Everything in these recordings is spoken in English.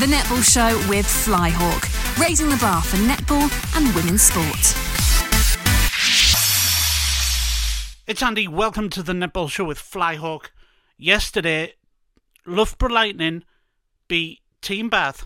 The Netball Show with Flyhawk, raising the bar for netball and women's sport. It's Andy. Welcome to the Netball Show with Flyhawk. Yesterday, Loughborough Lightning beat Team Bath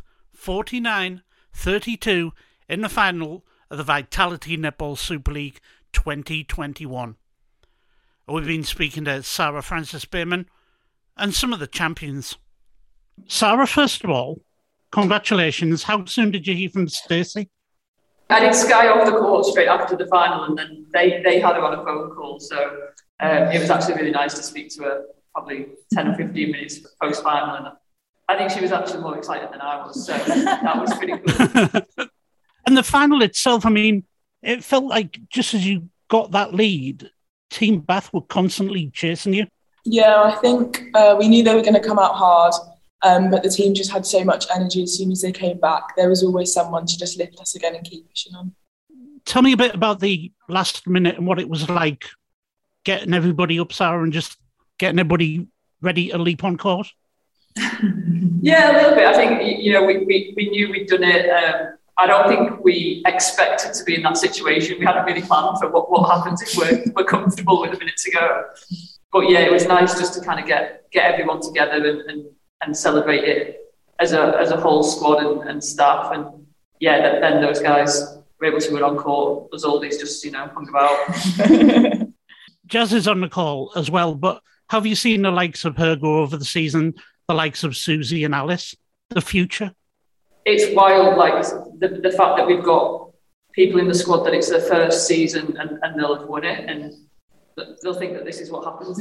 49-32 in the final of the Vitality Netball Super League 2021. We've been speaking to Sarah Francis-Bayman and some of the champions. Sarah, first of all, congratulations. How soon did you hear from Stacey? I did Sky off the court straight after the final, and then they had her on a phone call. So it was actually really nice to speak to her, probably 10 or 15 minutes post-final. And I think she was actually more excited than I was. So that was pretty cool. And the final itself, I mean, it felt like just as you got that lead, Team Bath were constantly chasing you. Yeah, I think we knew they were going to come out hard. But the team just had so much energy as soon as they came back. There was always someone to just lift us again and keep pushing on. Tell me a bit about the last minute and what it was like getting everybody up, Sarah, and just getting everybody ready to leap on court. Yeah, a little bit. I think, we knew we'd done it. I don't think we expected to be in that situation. We hadn't really planned for what happens if we're comfortable with a minute to go. But yeah, it was nice just to kind of get everyone together and celebrate it as a whole squad and staff. And yeah, then those guys were able to run on court. There's all these just, hung about. Jazz is on the call as well, but have you seen the likes of her go over the season, the likes of Susie and Alice, the future? It's wild, like the fact that we've got people in the squad that it's their first season and they'll have won it, and they'll think that this is what happens.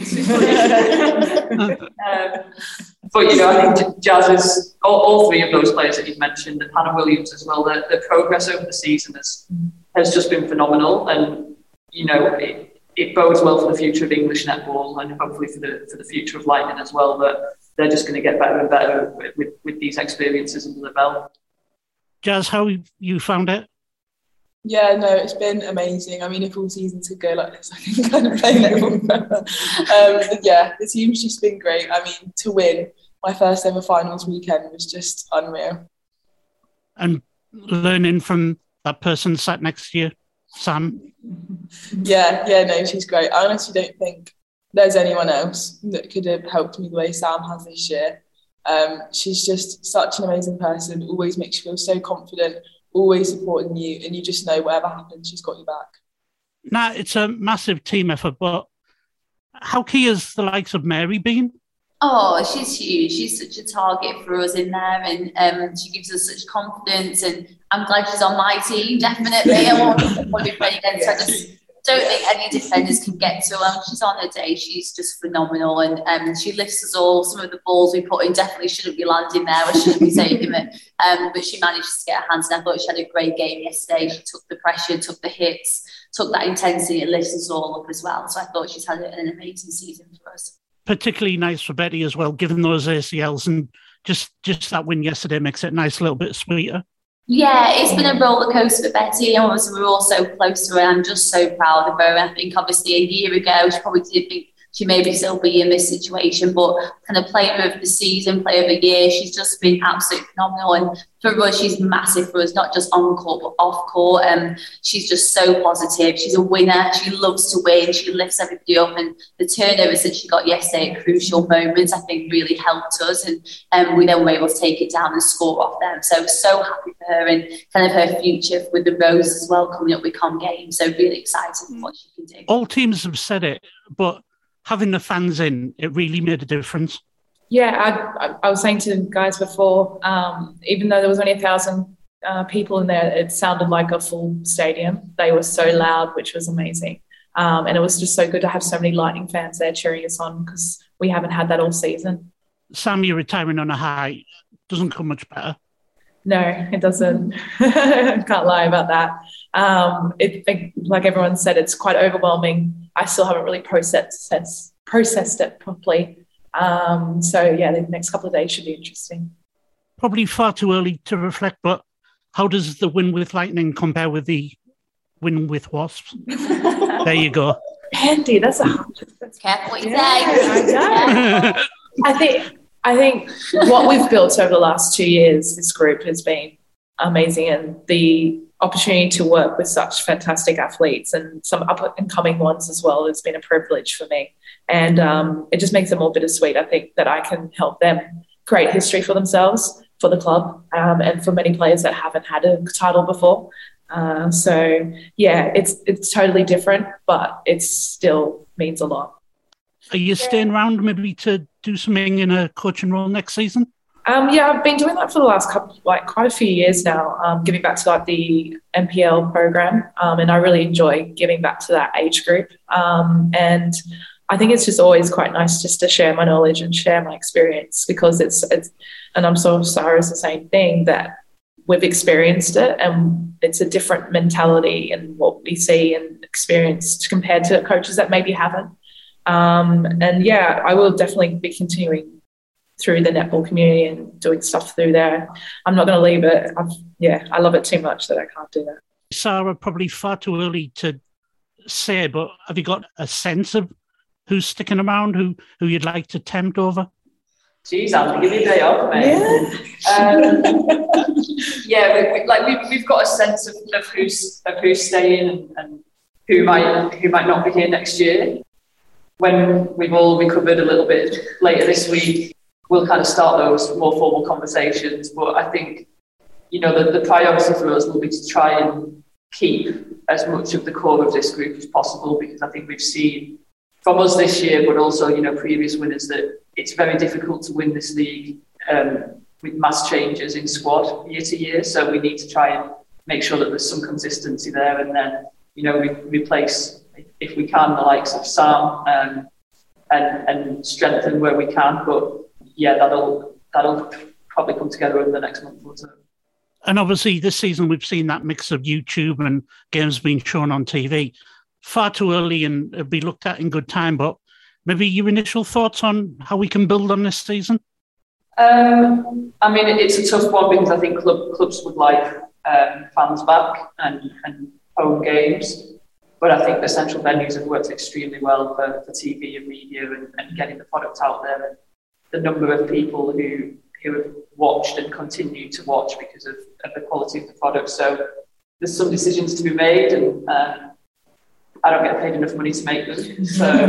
But I think Jazz is all three of those players that you've mentioned, and Hannah Williams as well. The progress over the season has just been phenomenal, and it bodes well for the future of English netball and hopefully for the future of Lightning as well. That they're just going to get better and better with these experiences under the belt. Jazz, how you found it? Yeah, no, it's been amazing. I mean, if all seasons could go like this, I can kind of play netball forever. Yeah, the team's just been great. I mean, to win my first ever finals weekend was just unreal. And learning from that person sat next to you, Sam? Yeah, no, she's great. I honestly don't think there's anyone else that could have helped me the way Sam has this year. She's just such an amazing person, always makes you feel so confident, always supporting you, and you just know whatever happens, she's got your back. Now, it's a massive team effort, but how key has the likes of Mary been? Oh, she's huge. She's such a target for us in there, and she gives us such confidence, and I'm glad she's on my team, definitely. I want to be playing against her. I just don't think any defenders can get to her. When she's on her day, she's just phenomenal, and she lifts us all. Some of the balls we put in definitely shouldn't be landing there. I shouldn't be taking it, but she managed to get her hands, and I thought she had a great game yesterday. She took the pressure, took the hits, took that intensity, and lifts us all up as well. So I thought she's had an amazing season for us. Particularly nice for Betty as well, given those ACLs, and just that win yesterday makes it a nice little bit sweeter. Yeah, it's been a roller coaster for Betty, and obviously we're all so close to her. I'm just so proud of her. I think obviously a year ago she probably did think she maybe still be in this situation, but kind of player of the season, player of the year, she's just been absolutely phenomenal. And for us, she's massive for us, not just on court but off court. She's just so positive. She's a winner. She loves to win. She lifts everybody up, and the turnovers that she got yesterday at crucial moments, I think, really helped us. And we then were able to take it down and score off them. So happy for her and kind of her future with the Rose as well coming up with Com Games. So really excited for what she can do. All teams have said it, but having the fans in, it really made a difference. Yeah, I was saying to the guys before, even though there was only 1,000 people in there, it sounded like a full stadium. They were so loud, which was amazing. And it was just so good to have so many Lightning fans there cheering us on, because we haven't had that all season. Sam, you're retiring on a high. Doesn't come much better. No, it doesn't. Can't lie about that. Like everyone said, it's quite overwhelming. I still haven't really processed it properly. So yeah, the next couple of days should be interesting. Probably far too early to reflect, but how does the win with Lightning compare with the win with Wasps? There you go. Andy, that's careful what you say. I think I think what we've built over the last 2 years, this group, has been amazing, and the opportunity to work with such fantastic athletes and some up and coming ones as well has been a privilege for me. And it just makes it more bittersweet, I think, that I can help them create history for themselves, for the club, and for many players that haven't had a title before. So, yeah, it's totally different, but it still means a lot. Are you staying around maybe to do something in a coaching role next season? Yeah, I've been doing that for the last quite a few years now, giving back to the NPL program, and I really enjoy giving back to that age group. And I think it's just always quite nice just to share my knowledge and share my experience, because it's and I'm sure Sarah's the same thing, that we've experienced it and it's a different mentality and what we see and experience compared to coaches that maybe haven't. And yeah, I will definitely be continuing through the netball community and doing stuff through there. I'm not going to leave it. I love it too much that I can't do that. Sarah, probably far too early to say, but have you got a sense of who's sticking around, who you'd like to tempt over? Jeez, I'll give you a day off, mate. We've got a sense of who's staying and who might not be here next year. When we've all recovered a little bit later this week, we'll kind of start those more formal conversations. But I think, the priority for us will be to try and keep as much of the core of this group as possible, because I think we've seen from us this year, but also, previous winners, that it's very difficult to win this league with mass changes in squad year to year. So we need to try and make sure that there's some consistency there, and then, we replace, if we can, the likes of Sam and strengthen where we can. But yeah, that'll probably come together over the next month or two. And obviously this season we've seen that mix of YouTube and games being shown on TV. Far too early, and it'll be looked at in good time, but maybe your initial thoughts on how we can build on this season? It's a tough one, because I think clubs would like fans back and home games. But I think the central venues have worked extremely well for TV and media and getting the product out there. And the number of people who have watched and continue to watch because of the quality of the product. So there's some decisions to be made, and I don't get paid enough money to make them. So I'll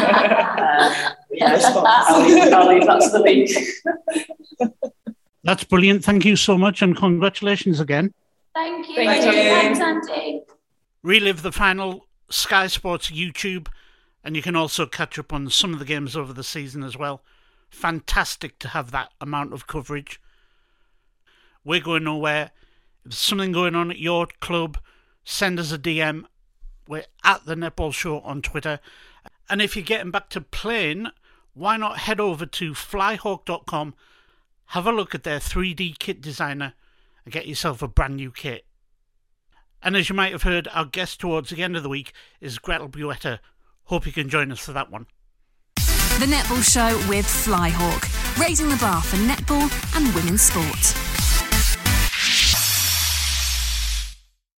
leave that to the league. That's brilliant. Thank you so much, and congratulations again. Thank you. Thanks, Andy. Relive the final Sky Sports YouTube, and you can also catch up on some of the games over the season as well. Fantastic to have that amount of coverage. We're going nowhere. If there's something going on at your club, send us a DM. We're at the Netball Show on Twitter. And if you're getting back to playing, why not head over to flyhawk.com, have a look at their 3D kit designer, and get yourself a brand new kit. And as you might have heard, our guest towards the end of the week is Gretel Buetta. Hope you can join us for that one. The Netball Show with Flyhawk, raising the bar for netball and women's sport.